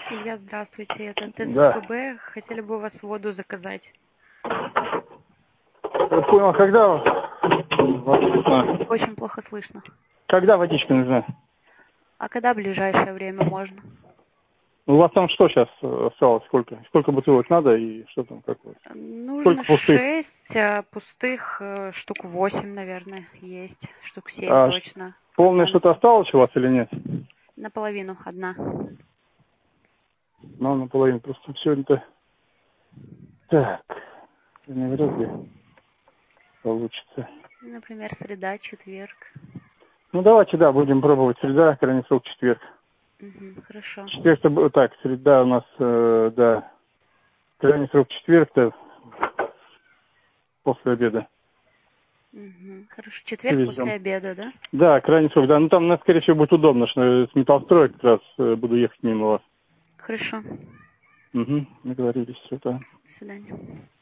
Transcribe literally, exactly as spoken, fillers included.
Илья, здравствуйте. Это Да. ТССПБ. Хотели бы у вас воду заказать. Я понял, когда Вас водичка? очень плохо слышно. Когда водичка нужна? А когда в ближайшее время можно? Ну, у вас там что сейчас осталось? Сколько? Сколько бутылок надо и что там, как у вас? Нужно Сколько пустых? шесть, а пустых э, штук восемь, наверное, есть. Штук семь А точно. полное Одна что-то осталось у вас или нет? наполовину, одна. Ну, наполовину. Просто все это... Так. Не вряд ли получится. Например, среда, четверг. Ну, давайте, да, будем пробовать. Среда, крайний срок, четверг. Угу, хорошо. Четверг, это было так, среда у нас, э, да, крайний срок четверг-то после обеда. Угу, хорошо. Четверг после Привезем. обеда, да? Да, крайний срок, да. Ну, там, ну, скорее всего, будет удобно, что с металлстроя как раз э, буду ехать мимо вас. Хорошо. Угу, договорились, все, да. До свидания.